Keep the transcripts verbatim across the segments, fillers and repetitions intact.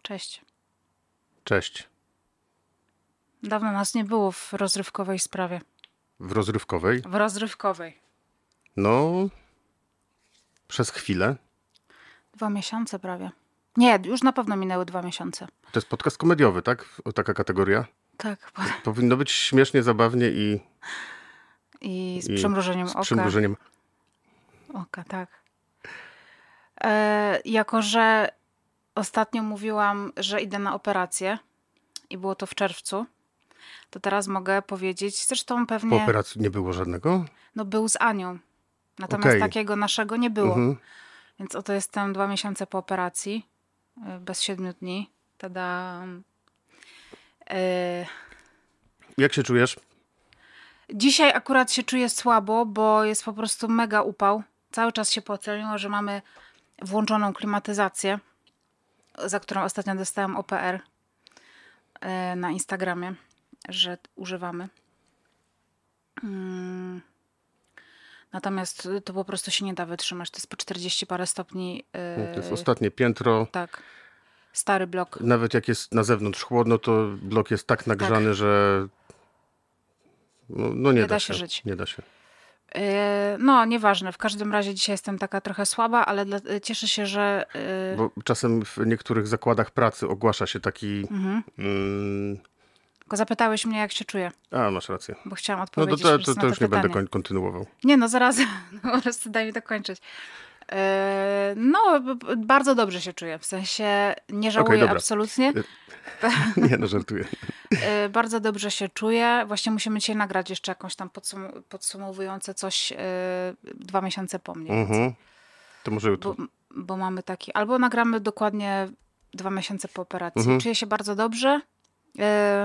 Cześć. Cześć. Dawno nas nie było w rozrywkowej sprawie. W rozrywkowej? W rozrywkowej. No, przez chwilę. Dwa miesiące prawie. Nie, już na pewno minęły dwa miesiące. To jest podcast komediowy, tak? O, taka kategoria? Tak. Powinno być śmiesznie, zabawnie i... I z przymrużeniem z oka. przymrużeniem Oka, tak. E, jako, że ostatnio mówiłam, że idę na operację i było to w czerwcu, to teraz mogę powiedzieć, zresztą pewnie... Po operacji nie było żadnego? No był z Anią. Natomiast Okej. takiego naszego nie było. Mhm. Więc oto jestem dwa miesiące po operacji. y, Bez siedmiu dni. Tada. Y, Jak się czujesz? Dzisiaj akurat się czuję słabo, bo jest po prostu mega upał. Cały czas się pocę, mimo że mamy włączoną klimatyzację, za którą ostatnio dostałam O P R y, na Instagramie, że używamy. Mm. Natomiast to po prostu się nie da wytrzymać. To jest po czterdzieści parę stopni. Yy, To jest ostatnie piętro. Tak. Stary blok. Nawet jak jest na zewnątrz chłodno, to blok jest tak nagrzany, Tak. że no, no nie, Nie da, da się. się żyć. Nie da się. Yy, no, nieważne. W każdym razie dzisiaj jestem taka trochę słaba, ale dla, cieszę się, że... Yy... Bo czasem w niektórych zakładach pracy ogłasza się taki... Mhm. Mm, Tylko zapytałeś mnie, jak się czuję, a, masz rację. bo chciałam No odpowiedzieć to, po to, prostu to, na to już nie pytanie. będę kon- kontynuował. Nie, no zaraz. No, po prostu daj mi dokończyć. Yy, no, b- b- bardzo dobrze się czuję. W sensie nie żałuję dobra. absolutnie. Nie, no żartuję. Yy, bardzo dobrze się czuję. Właśnie musimy dzisiaj nagrać jeszcze jakąś tam podsum- podsumowujące coś yy, dwa miesiące po mnie. Więc, Mhm. To może jutro. bo, bo mamy taki... Albo nagramy dokładnie dwa miesiące po operacji. Mhm. Czuję się bardzo dobrze. Yy,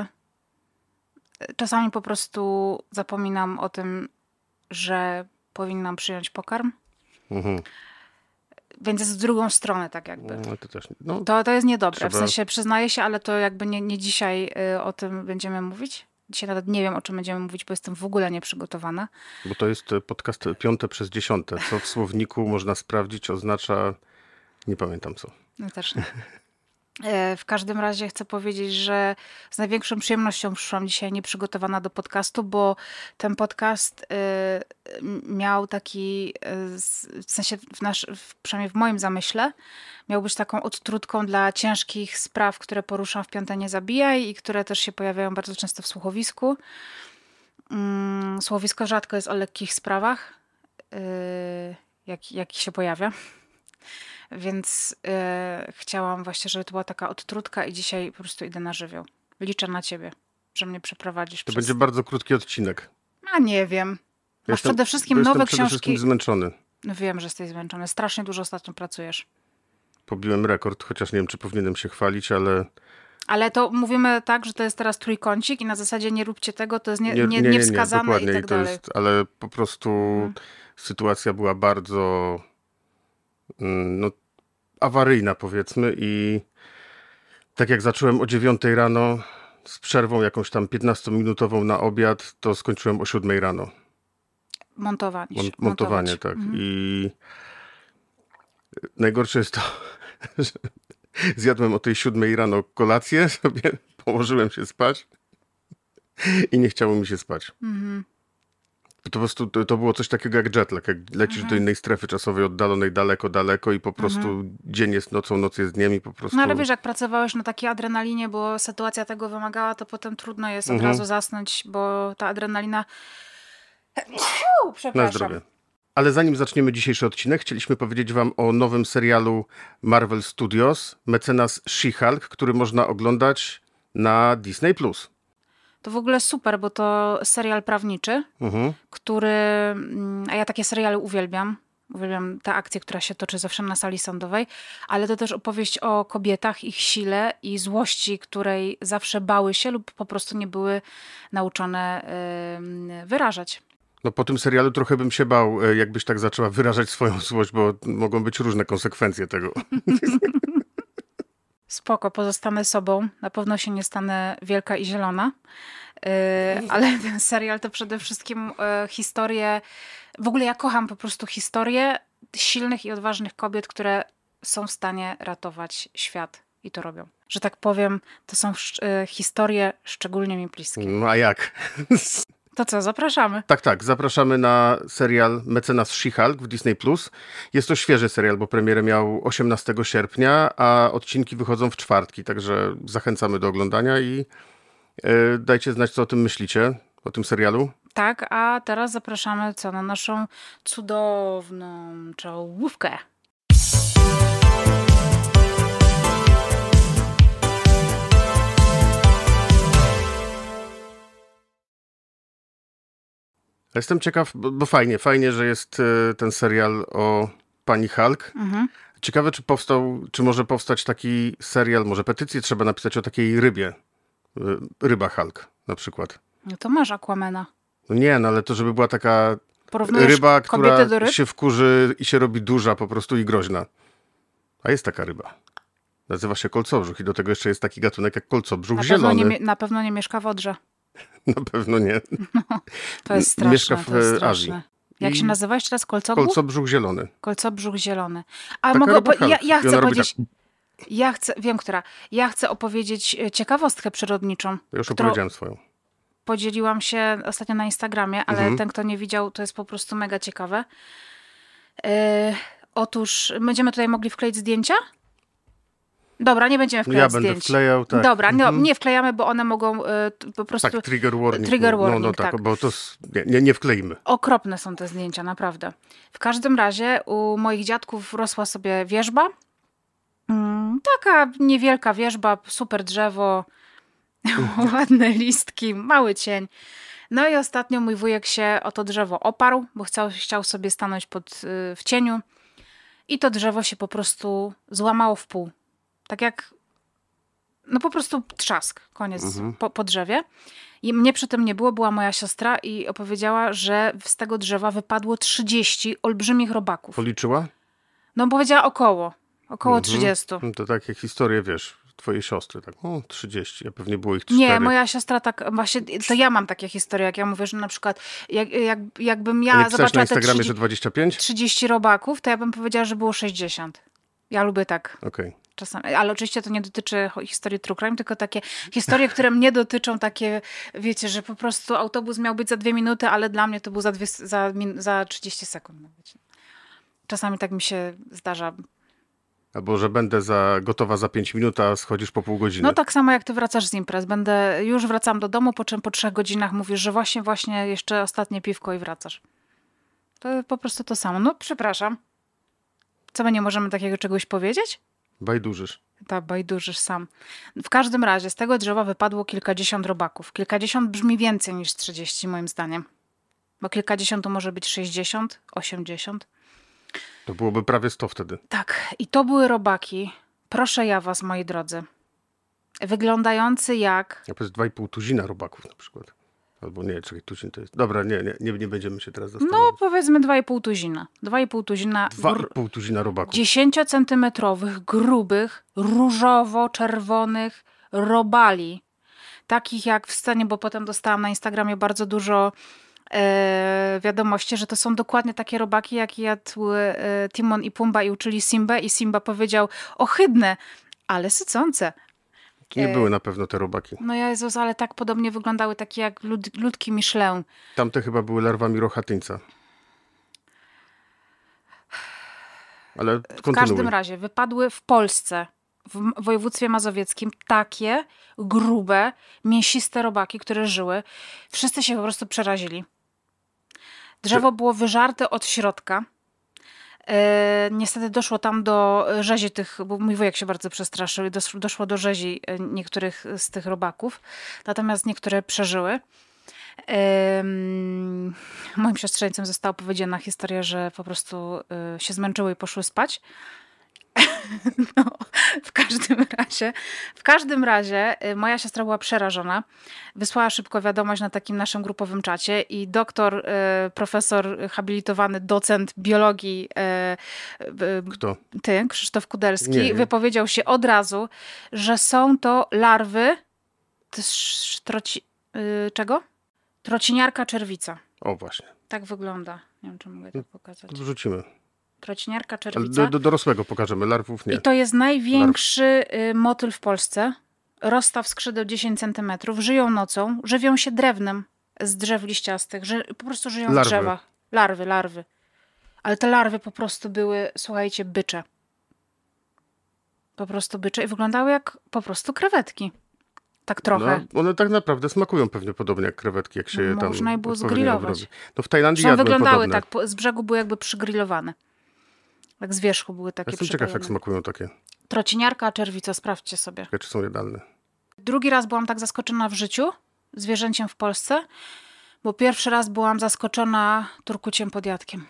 czasami po prostu zapominam o tym, że powinnam przyjąć pokarm. Mhm. Więc jest w drugą stronę tak jakby. No, to też, no, To, to jest niedobre. Trzeba- W sensie przyznaję się, ale to jakby nie, nie dzisiaj y, o tym będziemy mówić. Dzisiaj nawet nie wiem, o czym będziemy mówić, bo jestem w ogóle nieprzygotowana. bo to jest podcast piąte przez dziesiąte, co w słowniku można sprawdzić, oznacza, nie pamiętam co. No też nie. E, W każdym razie chcę powiedzieć, że z największą przyjemnością przyszłam dzisiaj nieprzygotowana do podcastu, bo ten podcast y, m- miał taki, y, s- w sensie w nasz, w, przynajmniej w moim zamyśle, miał być taką odtrutką dla ciężkich spraw, które poruszam w Piąte Nie Zabijaj i które też się pojawiają bardzo często w słuchowisku. Mm, Słuchowisko rzadko jest o lekkich sprawach, y, jak, jak się pojawia. Więc e, chciałam właśnie, żeby to była taka odtrutka i dzisiaj po prostu idę na żywioł. Liczę na ciebie, że mnie przeprowadzisz To przez... będzie bardzo krótki odcinek. A nie wiem. Masz Jestem- przede wszystkim bo jestem nowe przede książki. wszystkim zmęczony. No wiem, że jesteś zmęczony. Strasznie dużo ostatnio pracujesz. Pobiłem rekord, chociaż nie wiem, czy powinienem się chwalić, ale Ale to mówimy tak, że to jest teraz trójkącik i na zasadzie nie róbcie tego, to jest nie, nie, nie, nie, nie, nie, niewskazane dokładnie. i tak I to dalej. jest, ale po prostu sytuacja była bardzo mm, no, awaryjna, powiedzmy, i tak jak zacząłem o dziewiątej rano z przerwą jakąś tam piętnastominutową na obiad, to skończyłem o siódmej rano. Montowanie. Mon- montowanie, montować. tak. Mhm. I najgorsze jest to, że zjadłem o tej siódmej rano kolację, sobie położyłem się spać i nie chciało mi się spać. Mhm. To po prostu to, to było coś takiego jak jetlag, jak lecisz Mhm. do innej strefy czasowej oddalonej daleko, daleko i po prostu dzień jest nocą, noc jest dniem i po prostu... No ale wiesz, jak pracowałeś na takiej adrenalinie, bo sytuacja tego wymagała, to potem trudno jest od Mhm. razu zasnąć, bo ta adrenalina... Fiu, Na przepraszam. zdrowie. Ale zanim zaczniemy dzisiejszy odcinek, chcieliśmy powiedzieć wam o nowym serialu Marvel Studios, Mecenas She-Hulk, który można oglądać na Disney plus. To w ogóle super, bo to serial prawniczy, Mhm. który... mm, A ja takie seriale uwielbiam. Uwielbiam tę akcję, która się toczy zawsze na sali sądowej, ale to też opowieść o kobietach, ich sile i złości, której zawsze bały się lub po prostu nie były nauczone ym, wyrażać. No po tym serialu trochę bym się bał, e, jakbyś tak zaczęła wyrażać swoją złość, bo mogą być różne konsekwencje tego. Spoko, pozostanę sobą. Na pewno się nie stanę wielka i zielona. Yy, ale ten serial to przede wszystkim yy, historie... W ogóle ja kocham po prostu historie silnych i odważnych kobiet, które są w stanie ratować świat. i to robią. Że tak powiem, to są sz- historie szczególnie mi bliskie. No a jak? To co, zapraszamy. Tak, tak. Zapraszamy na serial Mecenas She-Hulk w Disney plus. Jest to świeży serial, bo premierę miał osiemnastego sierpnia, a odcinki wychodzą w czwartki, także zachęcamy do oglądania i e, dajcie znać, co o tym myślicie, o tym serialu. Tak, a teraz zapraszamy co na naszą cudowną czołówkę. Jestem ciekaw, bo, bo fajnie, fajnie, że jest e, ten serial o pani Hulk. Mhm. Ciekawe, czy powstał, czy może powstać taki serial, może petycję trzeba napisać o takiej rybie. E, Ryba Hulk na przykład. No to masz Aquamana. No nie, no ale to żeby była taka Porównujesz ryba, kobiety która do ryb? się wkurzy i się robi duża po prostu i groźna. A jest taka ryba. Nazywa się kolcobrzuch i do tego jeszcze jest taki gatunek jak kolcobrzuch Na pewno, zielony. nie, mie- na pewno nie mieszka w Odrze. Na pewno nie. To jest straszne. Mieszka w to jest e, straszne. Azji. Jak I się nazywa jeszcze raz? Kolcobrzuch? Kolcobrzuch zielony. Kolcobrzuch zielony. A Taka mogę ryba opo- ja, Hulk. ja I chcę ona robi powiedzieć... Ja chcę, wiem, która. Ja chcę opowiedzieć e, ciekawostkę przyrodniczą. Ja już którą opowiedziałem swoją. Podzieliłam się ostatnio na Instagramie, ale Mhm. ten, kto nie widział, to jest po prostu mega ciekawe. E, otóż będziemy tutaj mogli wkleić zdjęcia? Dobra, nie będziemy wklejać Ja będę zdjęć. wklejał, tak. Dobra, no, Mhm. nie wklejamy, bo one mogą e, t- po prostu... Tak, trigger warning. Trigger no, warning, no tak, tak. bo to s- nie, nie, nie wkleimy. Okropne są te zdjęcia, naprawdę. W każdym razie u moich dziadków rosła sobie wierzba. Mm, taka niewielka wierzba, super drzewo, ładne listki, mały cień. No i ostatnio mój wujek się o to drzewo oparł, bo chciał, chciał sobie stanąć pod, y, w cieniu i to drzewo się po prostu złamało w pół. Tak jak, no po prostu trzask, koniec Mhm. po, po drzewie. I mnie przy tym nie było, była moja siostra i opowiedziała, że z tego drzewa wypadło trzydzieści olbrzymich robaków. Policzyła? No powiedziała około, około Mhm. trzydziestu. No to takie historie, wiesz, twojej siostry, tak, o, trzydzieści, a pewnie było ich cztery. Nie, moja siostra tak, właśnie, to ja mam takie historie, jak ja mówię, że na przykład jak, jak, jakbym A ja nie pisałeś na zobaczyła te Instagramie, trzydzieści, że dwadzieścia pięć? trzydzieści robaków, to ja bym powiedziała, że było sześćdziesiąt. Ja lubię tak Okej. czasami, ale oczywiście to nie dotyczy ho- historii true crime, tylko takie historie, które mnie dotyczą, takie, wiecie, że po prostu autobus miał być za dwie minuty, ale dla mnie to był za, dwie, za, min, za trzydzieści sekund. No wiecie. Czasami tak mi się zdarza. Albo, że będę za, gotowa za pięć minut, a schodzisz po pół godziny. No tak samo jak ty wracasz z imprez. Będę, już wracam do domu, po czym po trzech godzinach mówisz, że właśnie, właśnie jeszcze ostatnie piwko i wracasz. To po prostu to samo. No przepraszam. Co my nie możemy takiego czegoś powiedzieć? Bajdurzysz. Ta bajdurzysz sam. W każdym razie z tego drzewa wypadło kilkadziesiąt robaków. Kilkadziesiąt brzmi więcej niż trzydzieści moim zdaniem. Bo kilkadziesiąt to może być sześćdziesiąt, osiemdziesiąt. To byłoby prawie sto wtedy. Tak, i to były robaki. Proszę ja was, moi drodzy. Wyglądający jak... Ja powiedz dwa i pół tuzina robaków na przykład. Albo nie, czekaj, tuzin to jest... Dobra, nie, nie, nie, nie będziemy się teraz No zastanawiać. powiedzmy dwa i pół tuzina. Dwa i pół tuzina Dwa gr- i pół tuzina robaków. dziesięciocentymetrowych, grubych, różowo-czerwonych robali. Takich jak w scenie, bo potem dostałam na Instagramie bardzo dużo e, wiadomości, że to są dokładnie takie robaki, jak jadł e, Timon i Pumba i uczyli Simbę i Simba powiedział ohydne, ale sycące. To nie e- były na pewno te robaki. No Jezus, ale tak podobnie wyglądały takie jak lud, ludki Michelin. Tamte chyba były larwami rochatyńca. Ale W kontynuuj. każdym razie wypadły w Polsce, w M- województwie mazowieckim, takie grube, mięsiste robaki, które żyły. Wszyscy się po prostu przerazili. Drzewo było wyżarte od środka. E, niestety doszło tam do rzezi tych, bo mój wujek się bardzo przestraszył i dosz, doszło do rzezi e, niektórych z tych robaków. Natomiast niektóre przeżyły. Ym, moim siostrzeńcom została powiedziana historia, że po prostu y, się zmęczyły i poszły spać. No, w każdym razie, w każdym razie y, moja siostra była przerażona. Wysłała szybko wiadomość na takim naszym grupowym czacie i doktor, y, profesor habilitowany, docent biologii, y, y, Kto? ty, Krzysztof Kudelski, Nie, nie. wypowiedział się od razu, że są to larwy sz- troci, y, czego? Trociniarka czerwica. O właśnie. Tak wygląda. Nie wiem, czy mogę to pokazać. To wrzucimy. Trociniarka, Ale czerwica. do, do dorosłego pokażemy, larwów nie. I to jest największy Larw. motyl w Polsce. Rozstaw skrzydeł dziesięć centymetrów. Żyją nocą, żywią się drewnem z drzew liściastych. Ży, po prostu żyją Larwy. w drzewach. Larwy, larwy. Ale te larwy po prostu były, słuchajcie, bycze. Po prostu bycze i wyglądały jak po prostu krewetki. Tak trochę. No, one tak naprawdę smakują pewnie podobnie jak krewetki, jak się No, je tam można je było odpowiednio zgrillować. obrobi. No w Tajlandii Zresztą jadłem wyglądały podobne. tak, po- z brzegu były jakby przygrillowane. Tak z wierzchu były takie Jestem ciekaw, jak przypalone. smakują takie. Trociniarka, czerwica, sprawdźcie sobie. Czy są jadalne. Drugi raz byłam tak zaskoczona w życiu zwierzęciem w Polsce, bo pierwszy raz byłam zaskoczona turkuciem podjadkiem.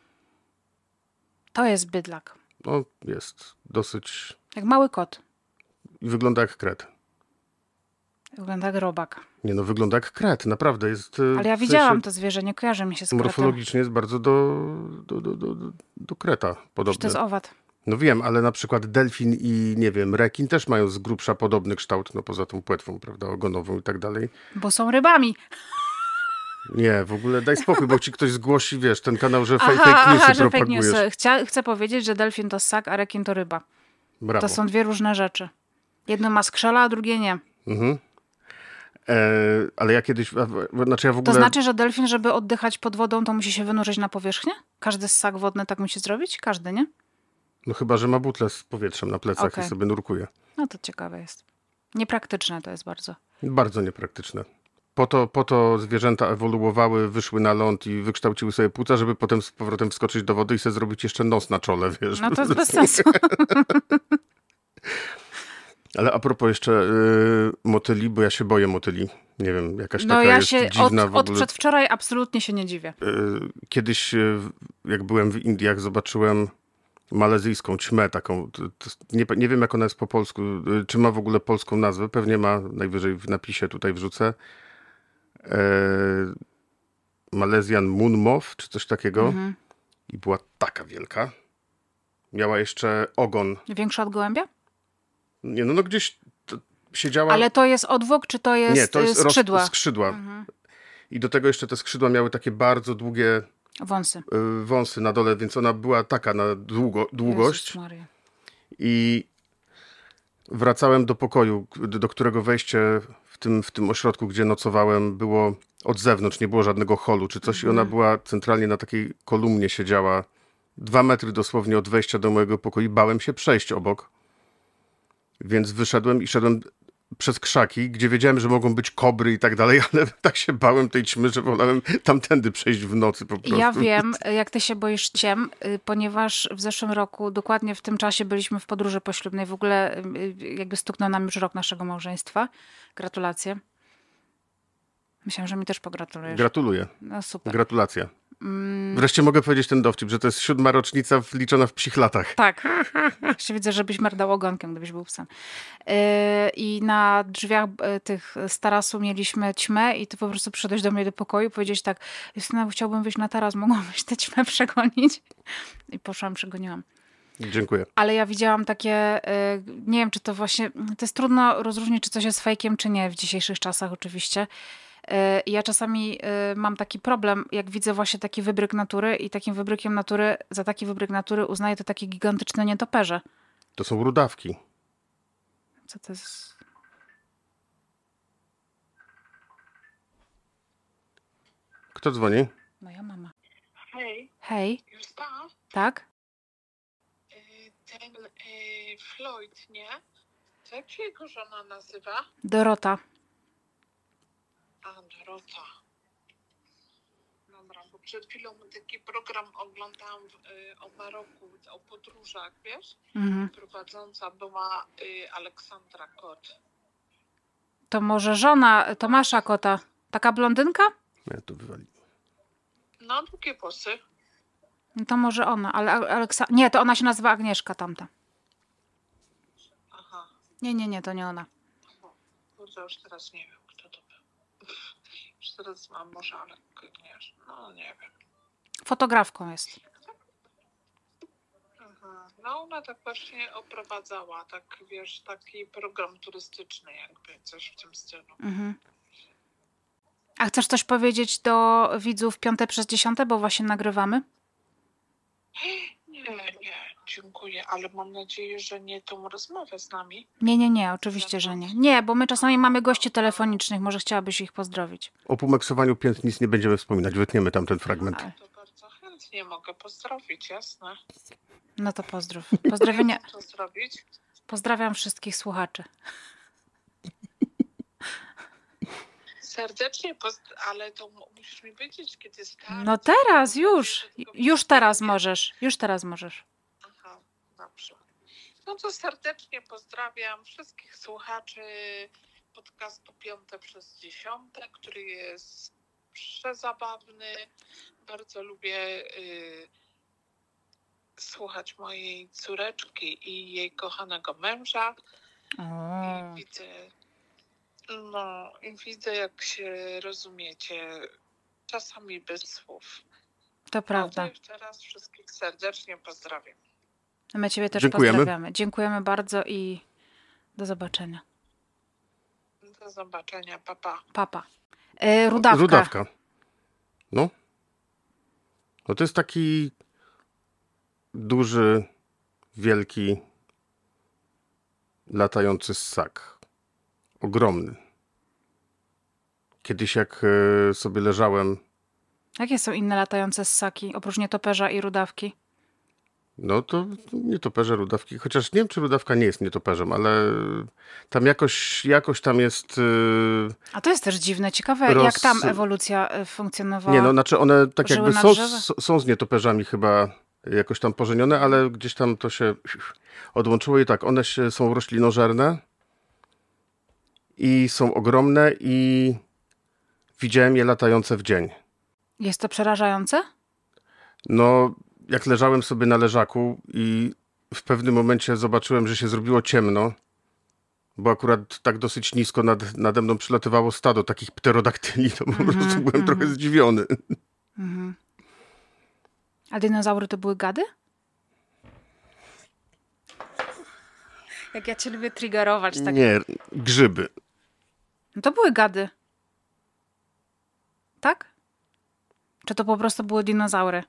To jest bydlak. No jest dosyć... Jak mały kot. I wygląda jak kret. Wygląda jak robak. Nie no, wygląda jak kret, naprawdę. Jest, e, Ale ja w widziałam sensie to zwierzę, nie kojarzy mi się z kretem. morfologicznie jest bardzo do, do, do, do, do, do kreta Przecież to podobne. jest owad. No wiem, ale na przykład delfin i nie wiem, rekin też mają z grubsza podobny kształt, no poza tą płetwą, prawda, ogonową i tak dalej. Bo są rybami. Nie, w ogóle daj spokój, bo ci ktoś zgłosi, wiesz, ten kanał, że fake, Aha, fake newsy aha, że fake propagujesz. newsy. Chcia, chcę powiedzieć, że delfin to ssak, a rekin to ryba. Brawo. To są dwie różne rzeczy. Jedno ma skrzela, a drugie nie. Mhm. E, ale ja kiedyś, a, w- znaczy ja w To ogóle... znaczy, że delfin, żeby oddychać pod wodą, to musi się wynurzyć na powierzchnię? Każdy ssak wodny tak musi zrobić? Każdy, nie? No chyba, że ma butlę z powietrzem na plecach Okej. i sobie nurkuje. No to ciekawe jest. Niepraktyczne to jest bardzo. Bardzo niepraktyczne. Po to, po to zwierzęta ewoluowały, wyszły na ląd i wykształciły sobie płuca, żeby potem z powrotem wskoczyć do wody i sobie zrobić jeszcze nos na czole, wiesz. No to jest bez sensu. Ale a propos jeszcze y, motyli, bo ja się boję motyli. Nie wiem, jakaś No taka ja jest się od, dziwna w od ogóle. przedwczoraj absolutnie się nie dziwię. Y, Kiedyś, y, jak byłem w Indiach, zobaczyłem malezyjską ćmę taką. To, to, nie, nie wiem, jak ona jest po polsku. y, Czy ma w ogóle polską nazwę? Pewnie ma, najwyżej w napisie tutaj wrzucę. E, Malezjan Moonmoth, czy coś takiego. Mhm. I była taka wielka. Miała jeszcze ogon. Większa od gołębia? Nie, no, no gdzieś to siedziała... Ale to jest odwłok, czy to jest, Nie, to jest y, skrzydła? Roz, skrzydła. Mhm. I do tego jeszcze te skrzydła miały takie bardzo długie Wąsy. y, wąsy na dole, więc ona była taka na długo, długość. Jezus Maria. I wracałem do pokoju, k- do którego wejście w tym, w tym ośrodku, gdzie nocowałem, było od zewnątrz, nie było żadnego holu czy coś. I ona była centralnie na takiej kolumnie siedziała, dwa metry dosłownie od wejścia do mojego pokoju. Bałem się przejść obok. Więc wyszedłem i szedłem przez krzaki, gdzie wiedziałem, że mogą być kobry i tak dalej, ale tak się bałem tej ćmy, że wolałem tamtędy przejść w nocy po prostu. Ja wiem, jak ty się boisz ciem, y, ponieważ w zeszłym roku, dokładnie w tym czasie byliśmy w podróży poślubnej. W ogóle y, jakby stuknął nam już rok naszego małżeństwa. Gratulacje. Myślałam, że mi też pogratulujesz. Gratuluję. No super. Gratulacje. Mm, Wreszcie mogę powiedzieć ten dowcip, że to jest siódma rocznica wliczona w psich latach. tak. Jeszcze widzę, żebyś merdał ogonkiem, gdybyś był psem. Yy, I na drzwiach y, tych z tarasu mieliśmy ćmę i ty po prostu przyszedłeś do mnie do pokoju i powiedziałeś tak: Justyna, chciałbym wyjść na taras, mogłabyś tę ćmę przegonić? I poszłam, przegoniłam. Dziękuję. Ale ja widziałam takie, y, nie wiem, czy to właśnie, to jest trudno rozróżnić, czy coś jest fejkiem, czy nie w dzisiejszych czasach oczywiście. Y, I ja czasami y, mam taki problem, jak widzę właśnie taki wybryk natury i takim wybrykiem natury, za taki wybryk natury uznaję to takie gigantyczne nietoperze. To są rudawki. Co to jest? Kto dzwoni? Moja mama. Hej, Hej, Justa, tak? y, ten y, Floyd, nie? To jak się jego żona nazywa? Dorota. A, Dorota. Dobra, bo przed chwilą taki program oglądałam w, y, o Maroku, o podróżach, wiesz? Mhm. Prowadząca była y, Aleksandra Kot. To może żona Tomasza Kota. Taka blondynka? Ja to wywali. No, długie włosy. No to może ona, ale A- Aleksa... Nie, to ona się nazywa Agnieszka tamta. Aha, Nie, nie, nie, to nie ona. bo, kurde, już teraz nie wiem, kto to był. Już teraz mam może, ale nie, no nie wiem. Fotografką jest. Aha. No ona tak właśnie oprowadzała, tak wiesz, taki program turystyczny jakby, coś w tym stylu. Mhm. A chcesz coś powiedzieć do widzów piąte przez dziesiąte, bo właśnie nagrywamy? Nie, nie, dziękuję, ale mam nadzieję, że nie tą rozmowę z nami. Nie, nie, nie, oczywiście, że nie. Nie, bo my czasami mamy gości telefonicznych, może chciałabyś ich pozdrowić. O pumeksowaniu pięt nic nie będziemy wspominać, wytniemy tam ten fragment. Ale- To bardzo chętnie mogę pozdrowić, jasne. No to pozdrów. Pozdrowienia. Jak to zrobić? Pozdrawiam wszystkich słuchaczy. Serdecznie, poz- ale to mu- musisz mi powiedzieć, kiedy starczy. No teraz, Mam już. nadzieję, że tylko Już teraz wiesz. możesz. Już teraz możesz. Aha, dobrze. No to serdecznie pozdrawiam wszystkich słuchaczy podcastu Piąte przez Dziesiąte, który jest przezabawny. Bardzo lubię y, słuchać mojej córeczki i jej kochanego męża. O, I widzę, no, i widzę, jak się rozumiecie, czasami bez słów. to No to prawda. jeszcze raz wszystkich serdecznie pozdrawiam. My ciebie też Dziękujemy. pozdrawiamy. Dziękujemy bardzo i do zobaczenia. Do zobaczenia, papa. Papa. E, Rudawka. Rudawka. No. No to jest taki duży, wielki, latający ssak. Ogromny. Kiedyś jak e, sobie leżałem, Jakie są inne latające ssaki, oprócz nietoperza i rudawki? no to nietoperze, rudawki, chociaż nie wiem, czy rudawka nie jest nietoperzem, ale tam jakoś, jakoś tam jest... e, A to jest też dziwne. Ciekawe, Roz- jak tam ewolucja e, funkcjonowała. Nie, no znaczy one tak Żyły jakby na są, drzewie? s- są z nietoperzami chyba jakoś tam pożenione, ale gdzieś tam to się odłączyło i tak, one się, są roślinożerne i są ogromne i widziałem je latające w dzień. Jest to przerażające? No, jak leżałem sobie na leżaku i w pewnym momencie zobaczyłem, że się zrobiło ciemno, bo akurat tak dosyć nisko nad, nade mną przylatywało stado takich pterodaktyli, to po prostu byłem trochę zdziwiony. Mhm. A dinozaury to były gady? Jak ja cię lubię triggerować. Tak. Nie, grzyby. No to były gady. Tak? Czy to po prostu były dinozaury?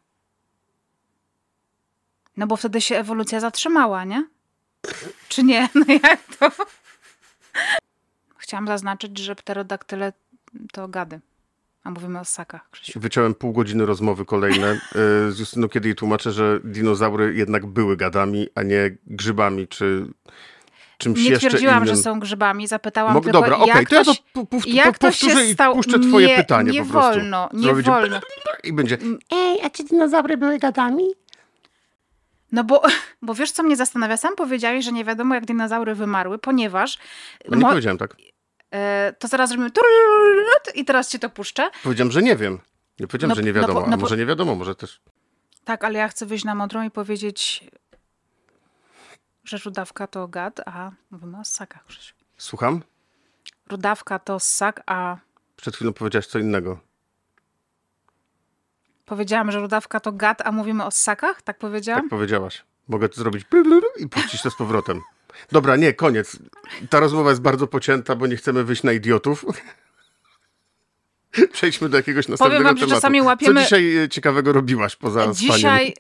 No bo wtedy się ewolucja zatrzymała, nie? Czy nie? No jak to? Chciałam zaznaczyć, że pterodaktyle to gady. A mówimy o ssakach, Krzysiu. Wyciąłem pół godziny rozmowy kolejne e, z Justyną, kiedy jej tłumaczę, że dinozaury jednak były gadami, a nie grzybami, czy czymś Nie jeszcze twierdziłam, innym. że są grzybami. Zapytałam Mog- tylko, Dobra, okej, jak to ja to, to się- pu- pu- jak to się powtórzę i stało. puszczę twoje nie, pytanie nie po prostu. wolno, nie Zrobić- wolno. I będzie, Ej, a czy dinozaury były gadami? No bo, bo wiesz, co mnie zastanawia? Sam powiedziałeś, że nie wiadomo, jak dinozaury wymarły, ponieważ no nie mo- powiedziałem tak. e, to zaraz zrobimy turururut i teraz cię to puszczę. Powiedziałem, że nie wiem. Nie powiedziałem, No- że nie no wiadomo, bo- no a bo- może nie wiadomo, może też... Tak, ale ja chcę wyjść na modrą i powiedzieć, że rudawka to gad, a mówimy o ssakach, Krzysiu. Słucham? Rudawka to ssak, a Przed chwilą powiedziałeś co innego. powiedziałam, że rudawka to gad, a mówimy o ssakach? Tak powiedziałam? Tak powiedziałaś. Mogę to zrobić i puścić to z powrotem. Dobra, nie, koniec. Ta rozmowa jest bardzo pocięta, bo nie chcemy wyjść na idiotów. Przejdźmy do jakiegoś następnego wam, że tematu. czasami łapiemy- Co dzisiaj e, ciekawego robiłaś poza spaniem? Dzisiaj...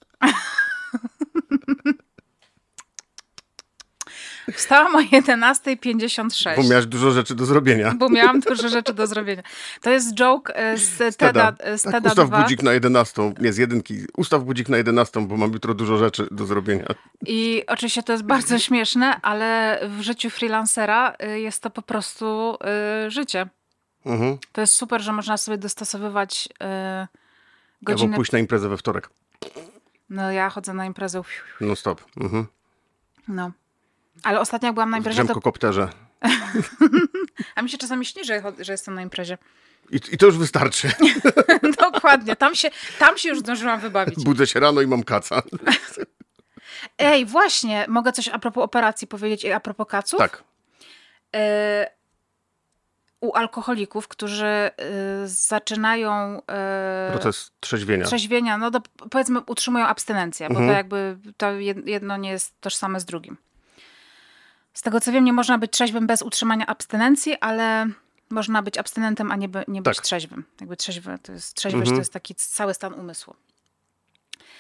Wstałam o jedenasta pięćdziesiąt sześć. Bo miałaś dużo rzeczy do zrobienia. Bo miałam dużo rzeczy do zrobienia. To jest joke e, z Teda, z Tak, Teda ustaw dwa. budzik na jedenastą. Nie, z jedynki. Ustaw budzik na jedenastą, bo mam jutro dużo rzeczy do zrobienia. I oczywiście to jest bardzo śmieszne, ale w życiu freelancera y, jest to po prostu y, życie. Mhm. To jest super, że można sobie dostosowywać y, Albo godziny. pójść na imprezę we wtorek. No ja chodzę na imprezę. No stop. Mhm. No. Ale ostatnio jak byłam na W imprezie, to... drzemkokopterze. A mi się czasami śni, że, że jestem na imprezie. I, I to już wystarczy. Dokładnie. Tam się, tam się już zdążyłam wybawić. Budzę się rano i mam kaca. Ej, właśnie. Mogę coś a propos operacji powiedzieć i a propos kaców? Tak. E, u alkoholików, którzy y, zaczynają y, Proces trzeźwienia. trzeźwienia, no do, powiedzmy utrzymują abstynencję, bo Mhm. to jakby to jed- jedno nie jest tożsame z drugim. Z tego co wiem, nie można być trzeźwym bez utrzymania abstynencji, ale można być abstynentem, a nie, by, nie być Tak. trzeźwym. Jakby trzeźwy, to jest, trzeźwość Mhm. to jest taki cały stan umysłu.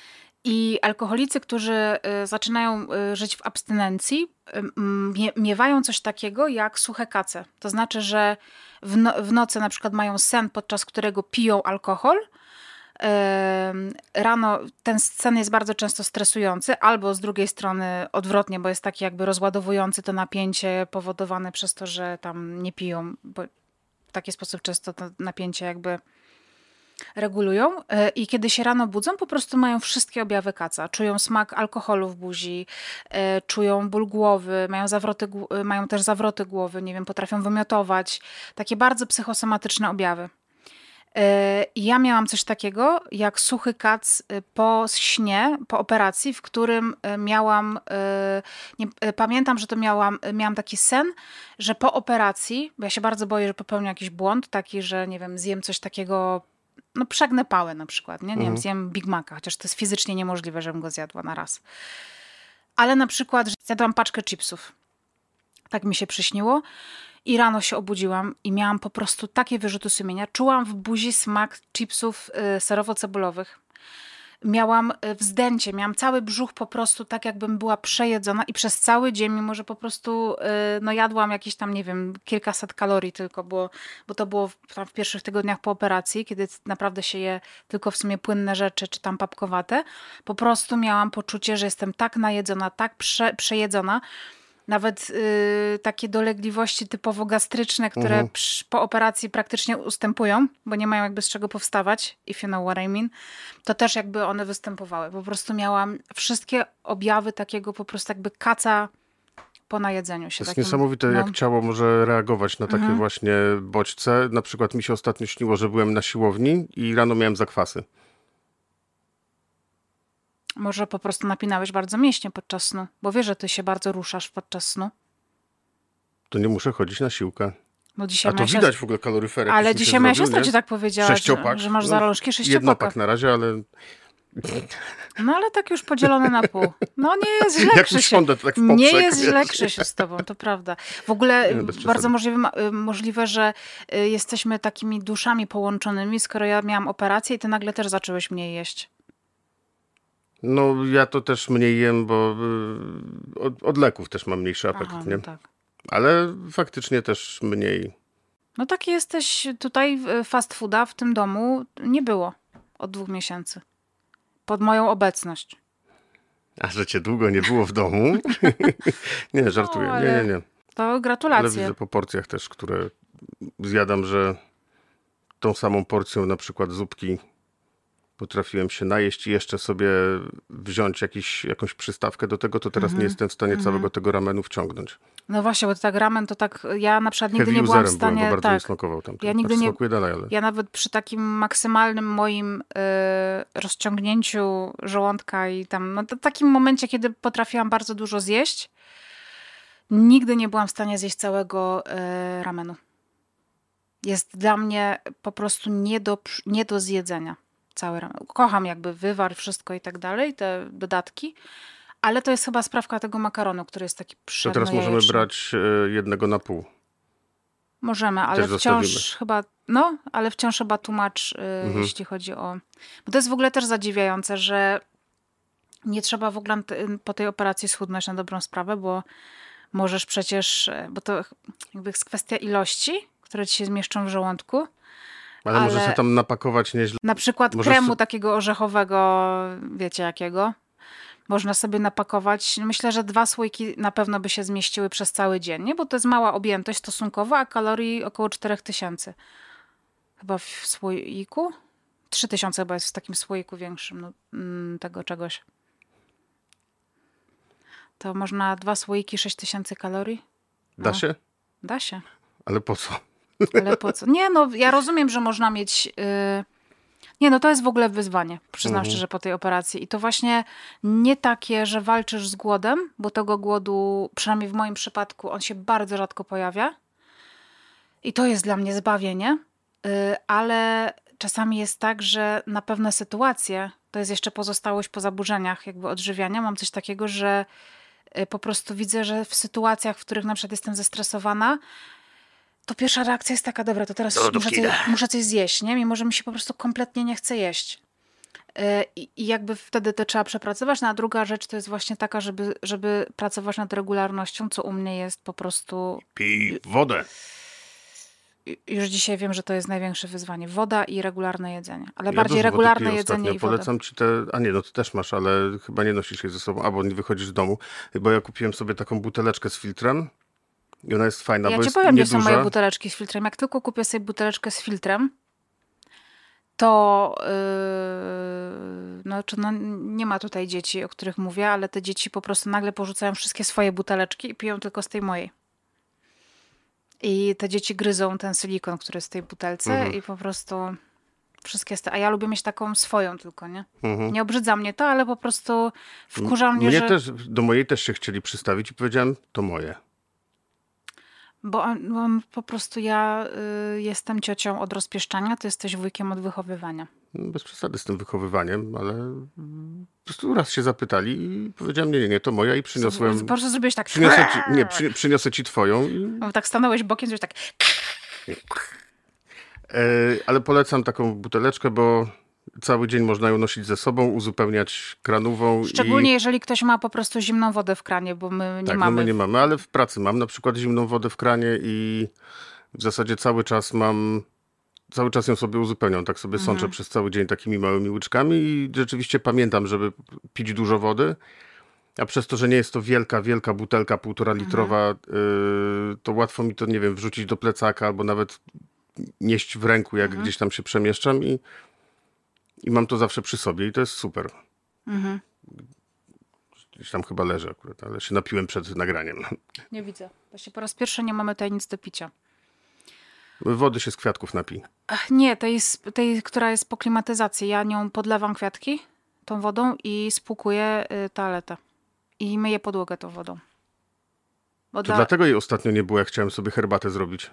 I alkoholicy, którzy y, zaczynają y, żyć w abstynencji, y, mie- miewają coś takiego jak suche kace. To znaczy, że w, no, w nocy na przykład mają sen, podczas którego piją alkohol. Ym, Rano ten sen jest bardzo często stresujący, albo z drugiej strony odwrotnie, bo jest taki jakby rozładowujący to napięcie powodowane przez to, że tam nie piją, bo w taki sposób często to napięcie jakby regulują. Y, I kiedy się rano budzą, po prostu mają wszystkie objawy kaca. Czują smak alkoholu w buzi, y, czują ból głowy, mają, zawroty, gł- y, mają też zawroty głowy, nie wiem, potrafią wymiotować. Takie bardzo psychosomatyczne objawy. I ja miałam coś takiego jak suchy kac y, po śnie, po operacji, w którym y, miałam, y, nie, y, pamiętam, że to miałam, y, miałam taki sen, że po operacji, bo ja się bardzo boję, że popełnię jakiś błąd, taki, że nie wiem, zjem coś takiego, no przegnę pałę na przykład, nie, nie wiem, zjem Big Maca, chociaż to jest fizycznie niemożliwe, żebym go zjadła na raz. Ale na przykład, że zjadłam paczkę chipsów. Tak mi się przyśniło. I rano się obudziłam i miałam po prostu takie wyrzuty sumienia. Czułam w buzi smak chipsów y, serowo-cebulowych. Miałam y, wzdęcie, miałam cały brzuch po prostu tak, jakbym była przejedzona i przez cały dzień, mimo że po prostu y, no jadłam jakieś tam, nie wiem, kilkaset kalorii tylko, bo, bo to było w, tam w pierwszych tygodniach po operacji, kiedy naprawdę się je tylko w sumie płynne rzeczy, czy tam papkowate. Po prostu miałam poczucie, że jestem tak najedzona, tak prze, przejedzona, nawet y, takie dolegliwości typowo gastryczne, które Mhm. przy, po operacji praktycznie ustępują, bo nie mają jakby z czego powstawać, if you know what I mean, to też jakby one występowały. Po prostu miałam wszystkie objawy takiego po prostu jakby kaca po najedzeniu się. To jest takim, niesamowite, no. jak ciało może reagować na takie właśnie bodźce. Na przykład mi się ostatnio śniło, że byłem na siłowni i rano miałem zakwasy. Może po prostu napinałeś bardzo mięśnie podczas snu, bo wiesz, że ty się bardzo ruszasz podczas snu. To nie muszę chodzić na siłkę. Bo dzisiaj A to miałeś widać w ogóle kaloryferek. Ale już mi się dzisiaj moja zrobił, siostra nie? ci tak powiedziała, że, Sześciopak. że masz No, zalążki sześciopaka. Jednopak na razie, ale No ale tak już podzielone na pół. No nie jest źle, jak Krzysiu. usiądę, to tak w Nie poprzek, jest wiesz. źle, Krzysiu, z tobą, to prawda. W ogóle Nie, bez przesady. bardzo możliwe, y, możliwe, że y, jesteśmy takimi duszami połączonymi, skoro ja miałam operację i ty nagle też zacząłeś mniej jeść. No ja to też mniej jem, bo y, od, od leków też mam mniejszy apetyt, Aha, nie? no tak. Ale faktycznie też mniej. No taki jesteś tutaj, y, fast fooda w tym domu nie było od dwóch miesięcy. Pod moją obecność. A że cię długo nie było w domu? Nie, żartuję. No, Nie, ale- nie, nie. To Ale gratulacje. widzę po porcjach też, które zjadam, że tą samą porcją na przykład zupki potrafiłem się najeść i jeszcze sobie wziąć jakiś, jakąś przystawkę do tego, to teraz Mhm. nie jestem w stanie całego tego ramenu wciągnąć. No właśnie, bo to tak ramen, to tak, ja na przykład nigdy Heavy nie byłam w userem byłem, bo stanie, bardzo mi tak, smakował tam. Ja nigdy znaczy, nie- smakuje dalej, ale... ja nawet przy takim maksymalnym moim y, rozciągnięciu żołądka i tam, no to takim momencie, kiedy potrafiłam bardzo dużo zjeść, nigdy nie byłam w stanie zjeść całego y, ramenu. Jest dla mnie po prostu nie do, nie do zjedzenia cały ramen. Kocham jakby wywar, wszystko i tak dalej, te dodatki, ale to jest chyba sprawka tego makaronu, który jest taki To pszeno teraz możemy jajeczny. brać e, jednego na pół. Możemy, ale Też wciąż zostawimy. chyba, no, ale wciąż chyba tłumacz, y, Mhm. jeśli chodzi o... Bo to jest w ogóle też zadziwiające, że nie trzeba w ogóle t- po tej operacji schudnąć na dobrą sprawę, bo możesz przecież, y, bo to jakby jest kwestia ilości, które ci się zmieszczą w żołądku. Ale, może Ale- sobie tam napakować nieźle. Na przykład Możesz kremu so- takiego orzechowego, wiecie jakiego, można sobie napakować. Myślę, że dwa słoiki na pewno by się zmieściły przez cały dzień, nie? Bo to jest mała objętość stosunkowo, a kalorii około cztery tysiące. Chyba w słoiku? trzy tysiące chyba jest w takim słoiku większym no, mm, tego czegoś. To można dwa słoiki, sześć tysięcy kalorii? Da No. się? Da się. Ale po co? Ale po co? Nie, no ja rozumiem, że można mieć... Yy... Nie, no to jest w ogóle wyzwanie, przyznam Mhm. szczerze, po tej operacji. I to właśnie nie takie, że walczysz z głodem, bo tego głodu, przynajmniej w moim przypadku, on się bardzo rzadko pojawia. I to jest dla mnie zbawienie. Yy, ale czasami jest tak, że na pewne sytuacje, to jest jeszcze pozostałość po zaburzeniach jakby odżywiania, mam coś takiego, że yy, po prostu widzę, że w sytuacjach, w których na przykład jestem zestresowana, to pierwsza reakcja jest taka, dobra, to teraz muszę coś, muszę coś zjeść, nie? Mimo że mi się po prostu kompletnie nie chce jeść. E, I i jakby wtedy to trzeba przepracować. No a druga rzecz to jest właśnie taka, żeby, żeby pracować nad regularnością, co u mnie jest po prostu... Pij wodę. Już dzisiaj wiem, że to jest największe wyzwanie. Woda i regularne jedzenie. Ale Ja bardziej dużo wody regularne piję jedzenie ostatnio. i woda. Polecam ci te... A nie, no ty też masz, ale chyba nie nosisz jej ze sobą, albo nie wychodzisz z domu. Bo ja kupiłem sobie taką buteleczkę z filtrem i ona jest fajna, Ja bo ci jest powiem, gdzie są nieduża. moje buteleczki z filtrem. Jak tylko kupię sobie buteleczkę z filtrem, to yy, no, czy no, nie ma tutaj dzieci, o których mówię, ale te dzieci po prostu nagle porzucają wszystkie swoje buteleczki i piją tylko z tej mojej. I te dzieci gryzą ten silikon, który jest w tej butelce Mhm. i po prostu wszystkie... Sta- A ja lubię mieć taką swoją tylko, nie? Mhm. Nie obrzydza mnie to, ale po prostu wkurza mnie, Mnie że... też, do mojej też się chcieli przystawić i powiedziałem, to moje. Bo on, bo on po prostu ja y, jestem ciocią od rozpieszczania, ty jesteś wujkiem od wychowywania. No, bez przesady z tym wychowywaniem, ale po prostu raz się zapytali i powiedziałem, nie, nie, nie, to moja i przyniosłem... Po prostu zrobiłeś tak... Przyniosę ci, nie, przy, przyniosę ci twoją. I, No, tak stanąłeś bokiem, zrobiłeś tak... e, ale polecam taką buteleczkę, bo cały dzień można ją nosić ze sobą, uzupełniać kranówą. Szczególnie i, jeżeli ktoś ma po prostu zimną wodę w kranie, bo my nie tak, mamy. no my nie mamy, ale w pracy mam na przykład zimną wodę w kranie i w zasadzie cały czas mam... Cały czas ją sobie uzupełniam, tak sobie Mhm. sączę przez cały dzień takimi małymi łyczkami i rzeczywiście pamiętam, żeby pić dużo wody. A przez to, że nie jest to wielka, wielka butelka półtora litrowa, yy, to łatwo mi to, nie wiem, wrzucić do plecaka albo nawet nieść w ręku, jak gdzieś tam się przemieszczam i, i mam to zawsze przy sobie i to jest super. Mhm. Gdzieś tam chyba leży akurat, ale się napiłem przed nagraniem. Nie widzę. Właśnie po raz pierwszy nie mamy tutaj nic do picia. Wody się z kwiatków napij. Ach, nie, tej, z- tej, która jest po klimatyzacji. Ja nią podlewam kwiatki tą wodą i spłukuję y, toaletę. I myję podłogę tą wodą. Bo To dla... dlatego jej ostatnio nie było, jak chciałem sobie herbatę zrobić.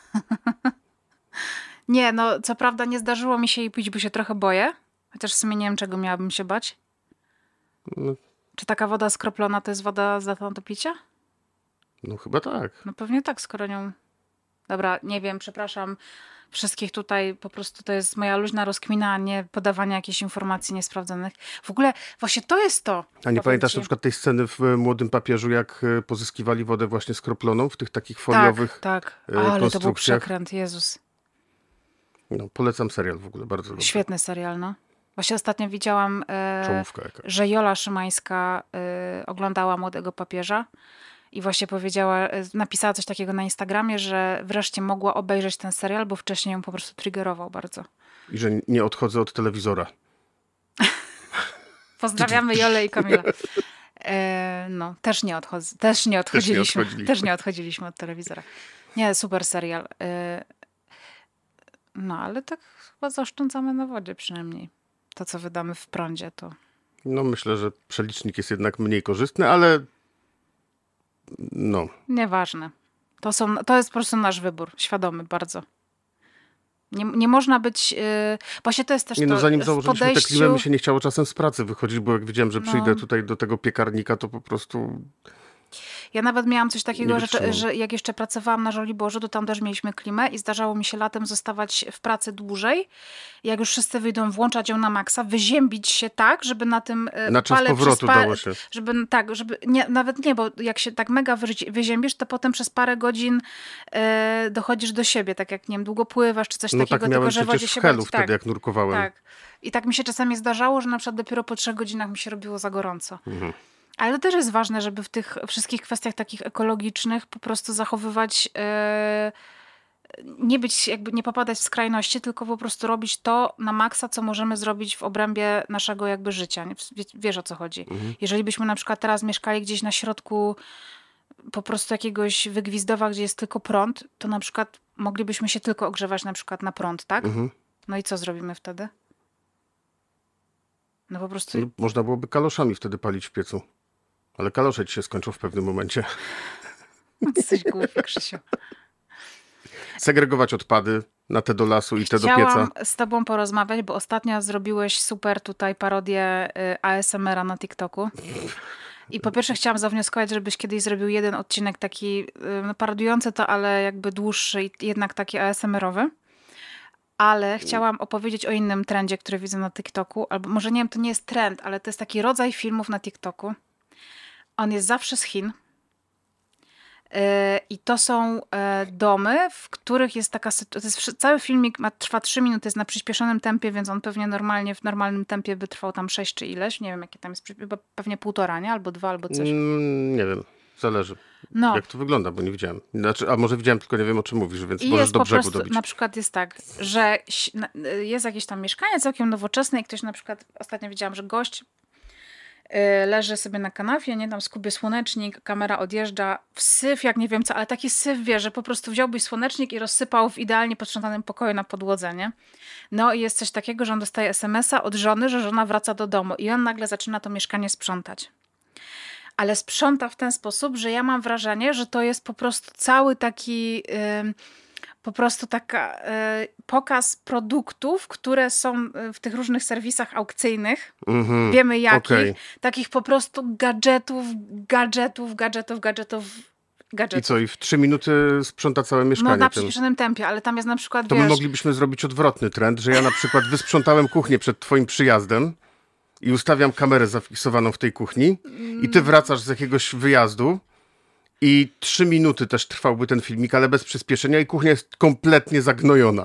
Nie, no co prawda nie zdarzyło mi się jej pić, bo się trochę boję. Chociaż w sumie nie wiem, czego miałabym się bać. No, Czy taka woda skroplona to jest woda zdatna do picia? no chyba tak. No pewnie tak, skoro nią... Dobra, nie wiem, przepraszam wszystkich tutaj, po prostu to jest moja luźna rozkmina, a nie podawanie jakichś informacji niesprawdzonych. W ogóle właśnie to jest to. A nie powiem pamiętasz ci. na przykład tej sceny w e, Młodym Papieżu, jak e, pozyskiwali wodę właśnie skroploną w tych takich foliowych... Tak, tak. e, Ale to był konstrukcjach? przekręt, Jezus. No, polecam serial w ogóle, bardzo dobry. Świetny serial, no. Właśnie ostatnio widziałam, e, Czołówka jakaś. że Jola Szymańska e, oglądała Młodego Papieża i właśnie powiedziała, e, napisała coś takiego na Instagramie, że wreszcie mogła obejrzeć ten serial, bo wcześniej ją po prostu triggerował bardzo. I że nie odchodzę od telewizora. Pozdrawiamy Jolę i Kamila. E, no, też nie, odchodz- też nie odchodziliśmy. odchodziliśmy. Też nie odchodziliśmy od telewizora. Nie, super serial. E, no, ale tak chyba zaoszczędzamy na wodzie przynajmniej. To, co wydamy w prądzie, to... No myślę, że przelicznik jest jednak mniej korzystny, ale no. Nieważne. To, są, to jest po prostu nasz wybór. Świadomy bardzo. Nie, nie można być... Yy, właśnie to jest też Nie no, to zanim w założyliśmy podejściu... tę klimę, mi się nie chciało czasem z pracy wychodzić, bo jak wiedziałem, że No. przyjdę tutaj do tego piekarnika, to po prostu... Ja nawet miałam coś takiego, Nie że, wytrzymam. że jak jeszcze pracowałam na Żoliborzu, to tam też mieliśmy klimę i zdarzało mi się latem zostawać w pracy dłużej. Jak już wszyscy wyjdą, włączać ją na maksa, wyziębić się tak, żeby na tym e, Na czas pale powrotu przez pa- dało się. Żeby tak, żeby nie, nawet nie, bo jak się tak mega wyzi- wyziębisz, to potem przez parę godzin e, dochodzisz do siebie, tak jak nie wiem, długo pływasz czy coś No takiego, tak miałem tylko że w wodzie przecież się w Helu bardziej- wtedy, tak, jak nurkowałem. tak. I tak mi się czasami zdarzało, że na przykład dopiero po trzech godzinach mi się robiło za gorąco. Mhm. Ale to też jest ważne, żeby w tych wszystkich kwestiach takich ekologicznych po prostu zachowywać, e, nie być, jakby nie popadać w skrajności, tylko po prostu robić to na maksa, co możemy zrobić w obrębie naszego jakby życia. Nie? Wie, wiesz, o co chodzi. Mhm. Jeżeli byśmy na przykład teraz mieszkali gdzieś na środku po prostu jakiegoś wygwizdowa, gdzie jest tylko prąd, to na przykład moglibyśmy się tylko ogrzewać na przykład na prąd, tak? Mhm. No i co zrobimy wtedy? No po prostu... No, można byłoby kaloszami wtedy palić w piecu. Ale kalosze ci się skończą w pewnym momencie. Jesteś głupi, Krzysiu. Segregować odpady na te do lasu i te do Chciałam pieca. z tobą porozmawiać, bo ostatnio zrobiłeś super tutaj parodię y, A S M R a na TikToku. I po pierwsze chciałam zawnioskować, żebyś kiedyś zrobił jeden odcinek taki y, no, parodiujący to, ale jakby dłuższy i jednak taki A S M R owy. Ale chciałam opowiedzieć o innym trendzie, który widzę na TikToku. Albo może nie wiem, to nie jest trend, ale to jest taki rodzaj filmów na TikToku. On jest zawsze z Chin. Yy, I to są e, domy, w których jest taka sytuacja. To jest, wszy- cały filmik ma, trwa trzy minuty, jest na przyspieszonym tempie, więc on pewnie normalnie w normalnym tempie by trwał tam sześć czy ileś. Nie wiem, jakie tam jest, przy- chyba pewnie półtora, nie? Albo dwa, albo coś. Mm, nie wiem, zależy. No. Jak to wygląda, bo nie widziałem. Znaczy, a może widziałem, tylko nie wiem, o czym mówisz, więc I możesz jest do po brzegu prostu, dobić. na przykład jest tak, że ś- na- jest jakieś tam mieszkanie całkiem nowoczesne i ktoś na przykład, ostatnio widziałam, że gość y, leży sobie na kanapie, nie, tam skubie słonecznik, kamera odjeżdża, wsyf jak nie wiem co, ale taki syf, wie, że po prostu wziąłbyś słonecznik i rozsypał w idealnie posprzątanym pokoju na podłodze, nie? No i jest coś takiego, że on dostaje es em es a od żony, że żona wraca do domu i on nagle zaczyna to mieszkanie sprzątać. Ale sprząta w ten sposób, że ja mam wrażenie, że to jest po prostu cały taki ym, po prostu taka y, pokaz produktów, które są y, w tych różnych serwisach aukcyjnych. Mhm. Wiemy jakich. Okej. Takich po prostu gadżetów, gadżetów, gadżetów, gadżetów, I gadżetów. co, i w trzy minuty sprząta całe No mieszkanie na tym. przyspieszonym tempie, ale tam jest na przykład, To my wiesz, moglibyśmy zrobić odwrotny trend, że ja na przykład wysprzątałem kuchnię przed twoim przyjazdem i ustawiam kamerę zafiksowaną w tej kuchni i ty wracasz z jakiegoś wyjazdu i trzy minuty też trwałby ten filmik, ale bez przyspieszenia i kuchnia jest kompletnie zagnojona.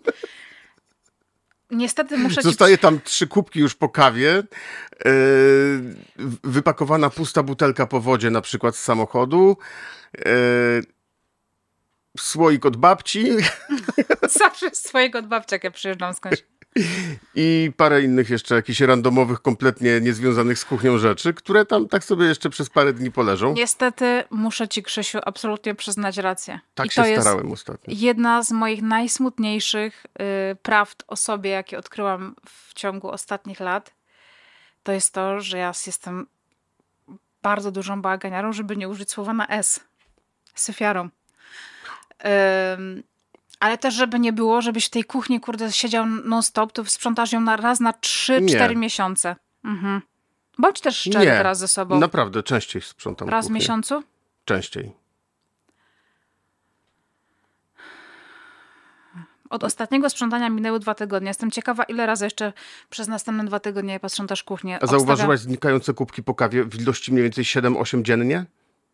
niestety muszę ci... Zostaje tam trzy kubki już po kawie, yy, wypakowana pusta butelka po wodzie na przykład z samochodu, yy, słoik od babci Zawsze z swojego od babcia, jak ja przyjeżdżam skądś. i parę innych jeszcze jakichś randomowych, kompletnie niezwiązanych z kuchnią rzeczy, które tam tak sobie jeszcze przez parę dni poleżą. Niestety muszę ci, Krzysiu, absolutnie przyznać rację. Tak I się to jest starałem ostatnio. jedna z moich najsmutniejszych y, prawd o sobie, jakie odkryłam w ciągu ostatnich lat. To jest to, że ja jestem bardzo dużą bałaganiarą, żeby nie użyć słowa na S. Syfiarą. Ym, ale też, żeby nie było, żebyś w tej kuchni, kurde, siedział non-stop, to sprzątasz ją na raz na trzy cztery Nie. miesiące. Mhm. Bądź też szczery Nie, teraz ze sobą. Naprawdę, częściej sprzątam Raz w kuchnię. miesiącu? Częściej. Od ostatniego sprzątania minęły dwa tygodnie. Jestem ciekawa, ile razy jeszcze przez następne dwa tygodnie posprzątasz kuchnię. A zauważyłaś znikające kubki po kawie w ilości mniej więcej siedem osiem dziennie?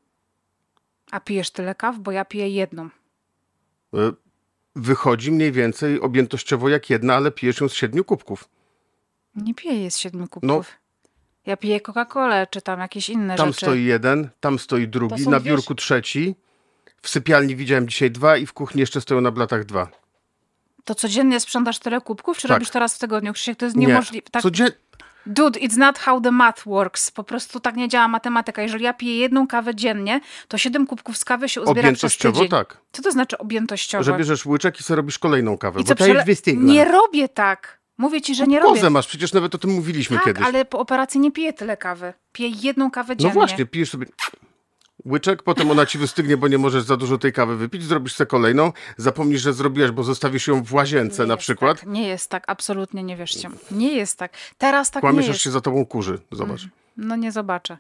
A pijesz tyle kaw? Bo ja piję jedną. Y, Wychodzi mniej więcej objętościowo jak jedna, ale pijesz ją z siedmiu kubków. Nie piję jej z siedmiu kubków. Ja piję Coca-Colę, czy tam jakieś inne Tam rzeczy. stoi jeden, tam stoi drugi, To są na dwie- biurku trzeci. W sypialni widziałem dzisiaj dwa i w kuchni jeszcze stoją na blatach dwa. To codziennie sprzątasz tyle kubków, czy Tak. robisz to raz w tygodniu? Krzysiek, to jest Nie, niemożliwe. Tak, codzien... dude, it's not how the math works. Po prostu tak nie działa matematyka. Jeżeli ja piję jedną kawę dziennie, to siedem kubków z kawy się uzbiera przez Objętościowo tydzień. tak. Co to znaczy objętościowo? Że bierzesz łyczek i sobie robisz kolejną kawę, I bo co, ta jest przele- wystygła. Nie robię tak. Mówię ci, że nie robię. Kozę masz, przecież nawet o tym mówiliśmy Tak, kiedyś. ale po operacji nie piję tyle kawy. Piję jedną kawę No dziennie. właśnie, pijesz sobie łyczek, potem ona ci wystygnie, bo nie możesz za dużo tej kawy wypić, zrobisz sobie kolejną, zapomnisz, że zrobiłaś, bo zostawisz ją w łazience Nie na jest przykład. Tak, nie jest tak, absolutnie nie wierzcie. Nie jest tak. Teraz tak Kłamiesz, nie aż jest. się za tobą kurzy. Zobacz. No nie zobaczę.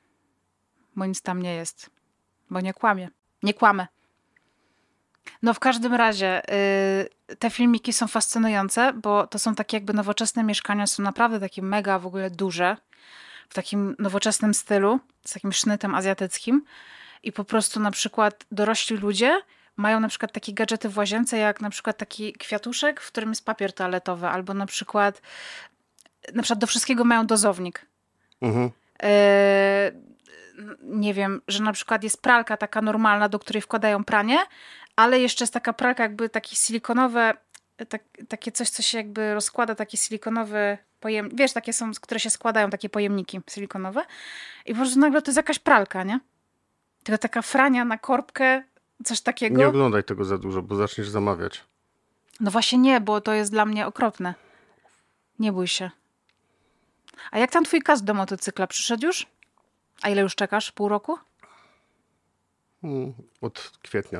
Bo nic tam nie jest. Bo nie kłamie. Nie kłamę. No w każdym razie yy, te filmiki są fascynujące, bo to są takie jakby nowoczesne mieszkania, są naprawdę takie mega w ogóle duże, w takim nowoczesnym stylu, z takim sznytem azjatyckim i po prostu na przykład dorośli ludzie mają na przykład takie gadżety w łazience, jak na przykład taki kwiatuszek, w którym jest papier toaletowy, albo na przykład na przykład do wszystkiego mają dozownik. Mhm. E, nie wiem, że na przykład jest pralka taka normalna, do której wkładają pranie, ale jeszcze jest taka pralka jakby takie silikonowe, tak, takie coś, co się jakby rozkłada, taki silikonowy pojem, wiesz, takie są, które się składają, takie pojemniki silikonowe i po prostu nagle to jest jakaś pralka, nie? Tylko taka frania na korbkę, coś takiego. Nie oglądaj tego za dużo, bo zaczniesz zamawiać. No właśnie nie, bo to jest dla mnie okropne. Nie bój się. A jak tam twój kask do motocykla? Przyszedł już? A ile już czekasz? Pół roku? Mm, Od kwietnia.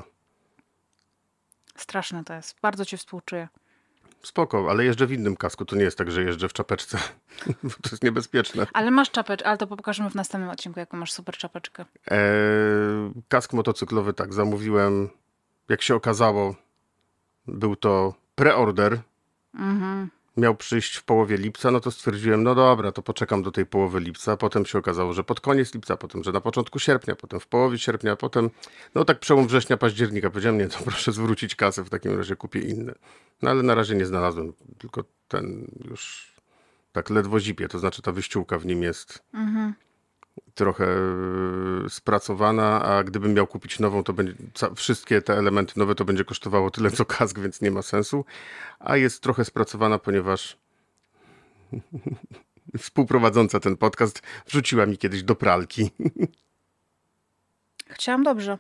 Straszne to jest. Bardzo ci współczuję. Spoko, ale jeżdżę w innym kasku. To nie jest tak, że jeżdżę w czapeczce. Bo to jest niebezpieczne. Ale masz czapeczkę, ale to pokażemy w następnym odcinku, jaką masz super czapeczkę. Eee, kask motocyklowy, tak, zamówiłem. Jak się okazało, był to preorder Mhm. Miał przyjść w połowie lipca, no to stwierdziłem, no dobra, to poczekam do tej połowy lipca. Potem się okazało, że pod koniec lipca, potem, że na początku sierpnia, potem w połowie sierpnia, potem, no tak przełom września, października. Powiedziałem, nie, to proszę zwrócić kasę, w takim razie kupię inny. No ale na razie nie znalazłem, tylko ten już tak ledwo zipie, to znaczy ta wyściółka w nim jest Mhm. trochę e, spracowana, a gdybym miał kupić nową, to będzie ca- wszystkie te elementy nowe to będzie kosztowało tyle co kask, więc nie ma sensu. A jest trochę spracowana, ponieważ współprowadząca ten podcast wrzuciła mi kiedyś do pralki. Chciałam dobrze.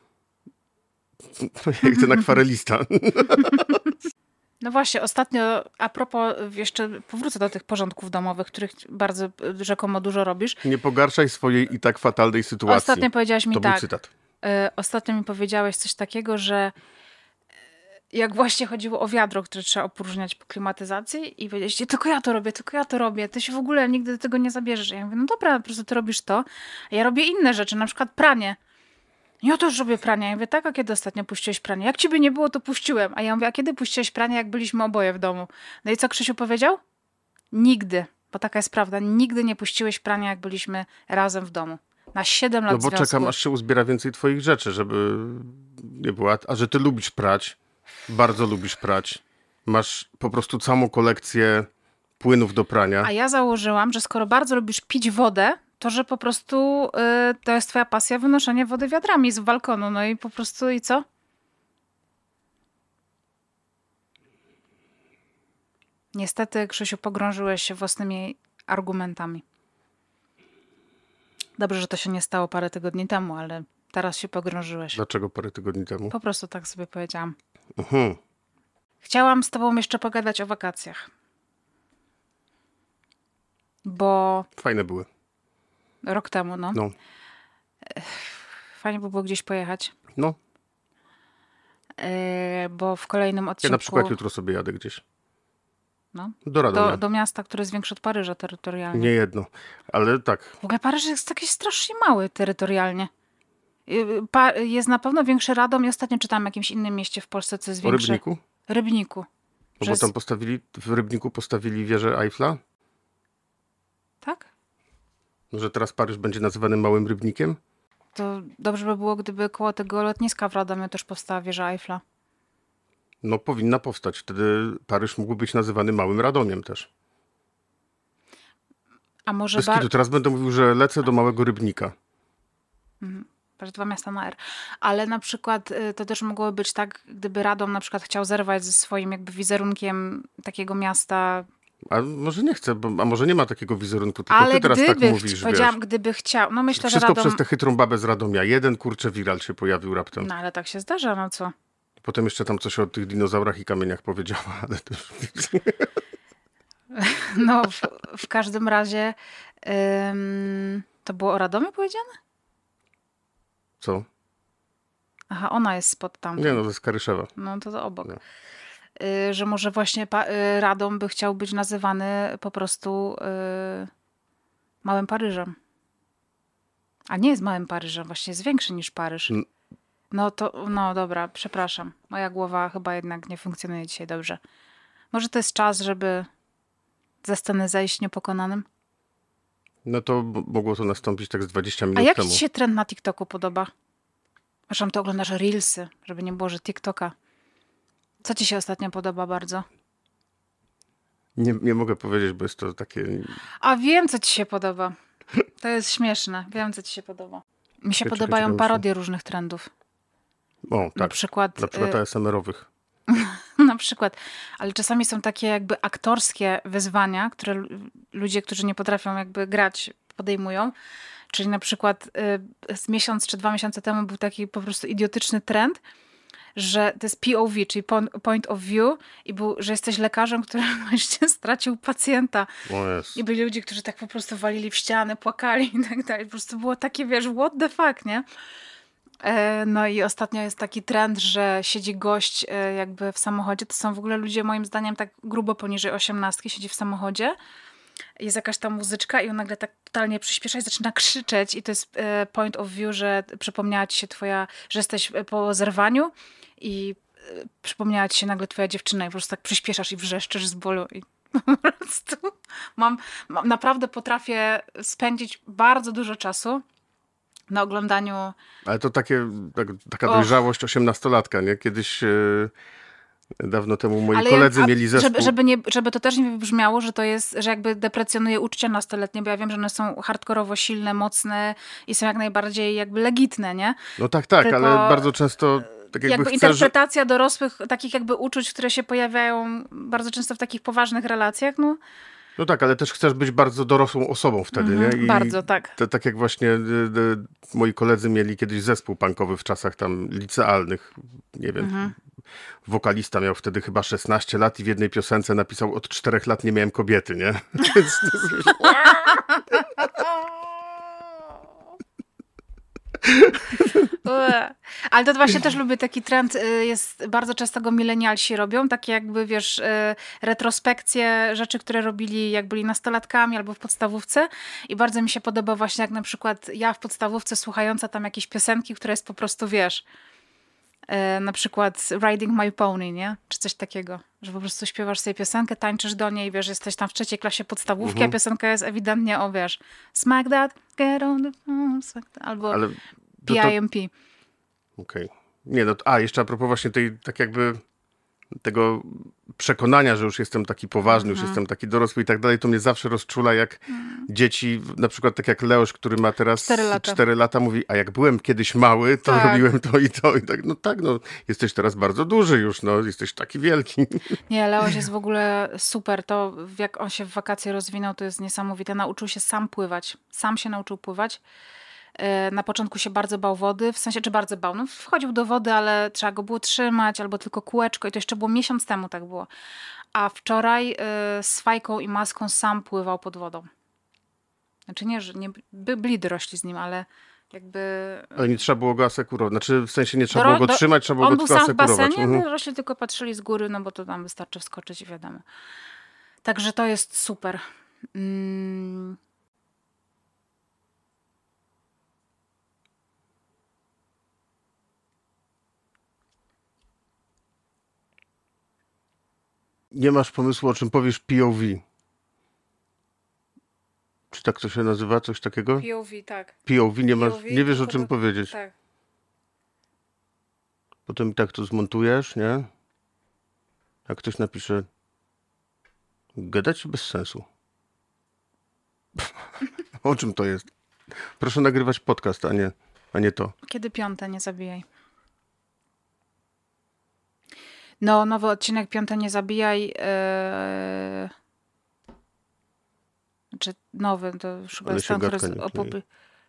Jak ten akwarelista. No właśnie, ostatnio, a propos, jeszcze powrócę do tych porządków domowych, których bardzo y, rzekomo dużo robisz. Nie pogarszaj swojej i tak fatalnej sytuacji. Ostatnio powiedziałaś mi To był tak. cytat. y, Ostatnio mi powiedziałeś coś takiego, że y, jak właśnie chodziło o wiadro, które trzeba opróżniać po klimatyzacji i powiedzieliście, tylko ja to robię, tylko ja to robię, ty się w ogóle nigdy do tego nie zabierzesz. Ja mówię, no dobra, po prostu ty robisz to, a ja robię inne rzeczy, na przykład pranie. Ja też robię pranie. Ja mówię, tak, a kiedy ostatnio puściłeś pranie? Jak ciebie nie było, to puściłem. A ja mówię, a kiedy puściłeś pranie, jak byliśmy oboje w domu? No i co Krzysiu powiedział? Nigdy, bo taka jest prawda, nigdy nie puściłeś prania, jak byliśmy razem w domu. Na siedem lat No bo związku. czekam, aż się uzbiera więcej twoich rzeczy, żeby nie było. A że ty lubisz prać, bardzo lubisz prać. Masz po prostu całą kolekcję płynów do prania. A ja założyłam, że skoro bardzo lubisz pić wodę, to że po prostu y, to jest twoja pasja, wynoszenie wody wiadrami z balkonu. No i po prostu i co? Niestety, Krzysiu, pogrążyłeś się własnymi argumentami. Dobrze, że to się nie stało parę tygodni temu, ale teraz się pogrążyłeś. Dlaczego parę tygodni temu? Po prostu tak sobie powiedziałam. Mhm. Chciałam z tobą jeszcze pogadać o wakacjach. Bo Fajne były. rok temu, no. No. Fajnie by było gdzieś pojechać. No. Yy, bo w kolejnym Ja odcinku... na przykład jutro sobie jadę gdzieś. No, Do Radomia. do, do miasta, które jest większe od Paryża terytorialnie. Nie jedno. Ale tak. W ogóle Paryż jest taki strasznie mały terytorialnie. Yy, Pa- jest na pewno większy Radom i ostatnio czytałam o jakimś innym mieście w Polsce, co jest O większe. Rybniku? Rybniku. No Że bo jest- tam postawili, w Rybniku postawili wieżę Eiffla. Tak? Że teraz Paryż będzie nazywany Małym Rybnikiem. To dobrze by było, gdyby koło tego lotniska w Radomiu też powstała wieża Eiffla. No powinna powstać. Wtedy Paryż mógł być nazywany Małym Radomiem też. A może Bez bar... kitu. Teraz będę mówił, że lecę do Małego Rybnika. Patrz, dwa miasta na R. Ale na przykład y, to też mogło być tak, gdyby Radom na przykład chciał zerwać ze swoim jakby wizerunkiem takiego miasta. A może nie chcę, bo, a może nie ma takiego wizerunku, tylko Ale ty teraz gdyby, tak chci- mówisz, powiedziałam, wiesz. gdyby chciał. No myślę, Wszystko że Radom... przez tę chytrą babę z Radomia. Jeden kurczę viral się pojawił raptem. No ale tak się zdarza, no co? Potem jeszcze tam coś o tych dinozaurach i kamieniach powiedziała, ale to już... No w, w każdym razie ym, to było o Radomiu powiedziane? Co? Aha, ona jest spod tam. Nie no, to jest Karyszewa. No to, to obok. No. Y, że może właśnie pa- y, Radom by chciał być nazywany po prostu y, Małym Paryżem. A nie jest Małym Paryżem, właśnie jest większy niż Paryż. N- No to, no dobra, przepraszam. Moja głowa chyba jednak nie funkcjonuje dzisiaj dobrze. Może to jest czas, żeby ze sceny zejść niepokonanym? No to b- mogło to nastąpić tak z dwadzieścia A minut jak temu. ci się trend na TikToku podoba? Zresztą ty oglądasz Reelsy, żeby nie było, że TikToka. Co ci się ostatnio podoba bardzo? Nie, nie mogę powiedzieć, bo jest to takie... A wiem, co ci się podoba. To jest śmieszne. Wiem, co ci się podoba. Mi się Czekaj, podobają czekaj, parodie różnych trendów. O, Na tak. przykład... Na przykład y, A S M R-owych. Na przykład, ale czasami są takie jakby aktorskie wyzwania, które lu- ludzie, którzy nie potrafią jakby grać, podejmują. Czyli na przykład y, z miesiąc czy dwa miesiące temu był taki po prostu idiotyczny trend, że to jest P O V, czyli pon- point of view i był, że jesteś lekarzem, który właśnie stracił pacjenta. O jest. I byli ludzie, którzy tak po prostu walili w ściany, płakali i tak dalej. Po prostu było takie, wiesz, what the fuck, nie? E, No i ostatnio jest taki trend, że siedzi gość e, jakby w samochodzie. To są w ogóle ludzie moim zdaniem tak grubo poniżej osiemnastki, siedzi w samochodzie. Jest jakaś tam muzyczka i on nagle tak totalnie przyspiesza i zaczyna krzyczeć i to jest e, point of view, że przypomniała ci się twoja, że jesteś po zerwaniu i y, przypomniała ci się nagle twoja dziewczyna i po prostu tak przyspieszasz i wrzeszczysz z bólu i po prostu mam, mam, naprawdę potrafię spędzić bardzo dużo czasu na oglądaniu. Ale to takie, tak, taka Och. dojrzałość osiemnastolatka, nie? Kiedyś e, dawno temu moi Ale koledzy ja, a mieli zespół. Żeby, żeby, nie, żeby to też nie wybrzmiało, że to jest, że jakby deprecjonuje uczucia nastoletnie, bo ja wiem, że one są hardkorowo silne, mocne i są jak najbardziej jakby legitne, nie? No tak, tak, Tylko ale bardzo często tak jakby, jakby chcesz... interpretacja dorosłych, takich jakby uczuć, które się pojawiają bardzo często w takich poważnych relacjach, no No tak, ale też chcesz być bardzo dorosłą osobą wtedy, Mhm, nie? I bardzo, tak. To, tak jak właśnie y, y, moi koledzy mieli kiedyś zespół punkowy w czasach tam licealnych, nie wiem, Mhm. wokalista miał wtedy chyba szesnaście lat i w jednej piosence napisał: od czterech lat nie miałem kobiety, nie? Więc to jest... Ue. Ale to właśnie też lubię taki trend, y, jest bardzo często go milenialsi robią, takie jakby wiesz, y, retrospekcje rzeczy, które robili jak byli nastolatkami albo w podstawówce i bardzo mi się podoba właśnie jak na przykład ja w podstawówce słuchająca tam jakieś piosenki, które jest po prostu wiesz, y, na przykład Riding My Pony, nie? Czy coś takiego, że po prostu śpiewasz sobie piosenkę, tańczysz do niej, wiesz, jesteś tam w trzeciej klasie podstawówki, Mhm. a piosenka jest ewidentnie o wiesz, smack that, get on the phone, smack that, albo Ale P to, to, I M P. Okej. Nie, no, a jeszcze a propos właśnie tej, tak jakby tego przekonania, że już jestem taki poważny, już jestem taki dorosły i tak dalej, to mnie zawsze rozczula, jak dzieci, na przykład tak jak Leoś, który ma teraz Cztery lata. cztery lata, mówi: a jak byłem kiedyś mały, to Tak. robiłem to i to. I tak, no tak, no, jesteś teraz bardzo duży już, no, jesteś taki wielki. Nie, Leoś jest w ogóle super. To jak on się w wakacje rozwinął, to jest niesamowite. Nauczył się sam pływać. Sam się nauczył pływać. E, Na początku się bardzo bał wody, w sensie, czy bardzo bał. No, wchodził do wody, ale trzeba go było trzymać, albo tylko kółeczko. I to jeszcze było miesiąc temu tak było. A wczoraj e, z fajką i maską sam pływał pod wodą. Znaczy nie, że nie, by, byli dorośli z nim, ale jakby... Ale nie trzeba było go asekurować. Znaczy w sensie nie trzeba Doro- było go do- trzymać, trzeba było On go był tylko sam w asekurować. basenie, Mhm. dorośli tylko patrzyli z góry, no bo to tam wystarczy wskoczyć i wiadomo. Także to jest super. Mm. Nie masz pomysłu, o czym powiesz P O V? Czy tak to się nazywa? Coś takiego? P O V, tak. P O V, nie, masz, P O V, nie wiesz o tylko czym to- powiedzieć. Tak. Potem i tak to zmontujesz, nie? Jak ktoś napisze: gadać bez sensu. O czym to jest? Proszę nagrywać podcast, a nie, a nie to. Kiedy piąte, nie zabijaj. No, nowy odcinek Piąte nie zabijaj. Yy... Znaczy nowy, to już chyba Ale jest się ten, który gadka jest nie opobry...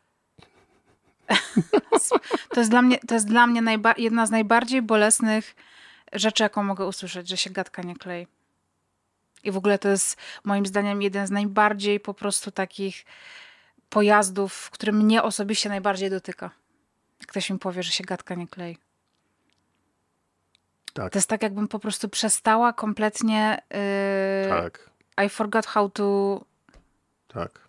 To jest dla mnie, to jest dla mnie najba- jedna z najbardziej bolesnych rzeczy, jaką mogę usłyszeć, że się gadka nie klei. I w ogóle to jest moim zdaniem jeden z najbardziej po prostu takich pojazdów, który mnie osobiście najbardziej dotyka. Jak ktoś mi powie, że się gadka nie klei. Tak, To jest tak, jakbym po prostu przestała kompletnie... Yy, tak, I forgot how to... tak.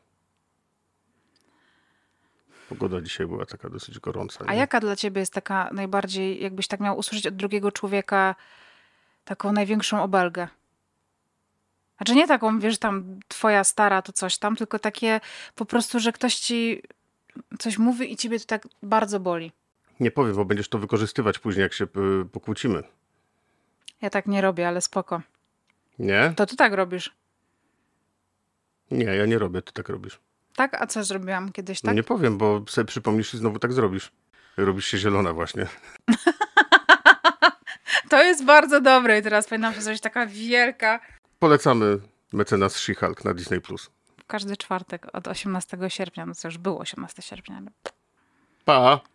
Pogoda dzisiaj była taka dosyć gorąca. A nie? jaka dla ciebie jest taka najbardziej, jakbyś tak miał usłyszeć od drugiego człowieka taką największą obelgę? Znaczy nie taką, wiesz, tam twoja stara to coś tam, tylko takie po prostu, że ktoś ci coś mówi i ciebie to tak bardzo boli. Nie powiem, bo będziesz to wykorzystywać później, jak się y, pokłócimy. Ja tak nie robię, ale spoko. Nie? To ty tak robisz. Nie, ja nie robię, ty tak robisz. Tak? A co zrobiłam kiedyś, No tak? nie powiem, bo sobie przypomnisz i znowu tak zrobisz. Robisz się zielona właśnie. To jest bardzo dobre i teraz powinnam się zrobić taka wielka... Polecamy Mecenas She-Hulk na Disney plus. Każdy czwartek od osiemnastego sierpnia, no co już było osiemnastego sierpnia, ale... Pa!